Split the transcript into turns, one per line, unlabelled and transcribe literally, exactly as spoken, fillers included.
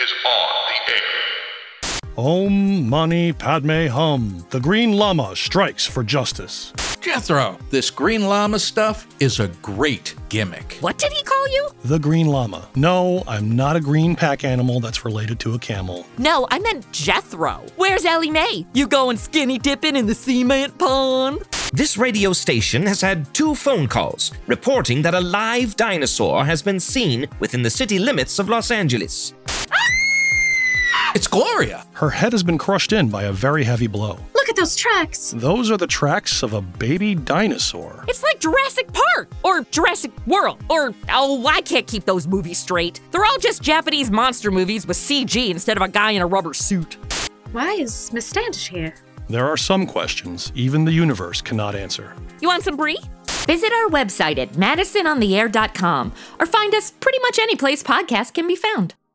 is on the air.
Om Mani Padme Hum. The Green Llama strikes for justice.
Jethro, this green llama stuff is a great gimmick.
What did he call you?
The Green Llama. No, I'm not a green pack animal that's related to a camel.
No, I meant Jethro. Where's Ellie Mae? You going skinny dipping in the cement pond?
This radio station has had two phone calls reporting that a live dinosaur has been seen within the city limits of Los Angeles.
It's Gloria.
Her head has been crushed in by a very heavy blow.
Look at those tracks.
Those are the tracks of a baby dinosaur.
It's like Jurassic Park or Jurassic World or, oh, I can't keep those movies straight. They're all just Japanese monster movies with C G instead of a guy in a rubber suit.
Why is Miss Standish here?
There are some questions even the universe cannot answer.
You want some brie? Visit our website at madison on the air dot com or find us pretty much any place podcasts can be found.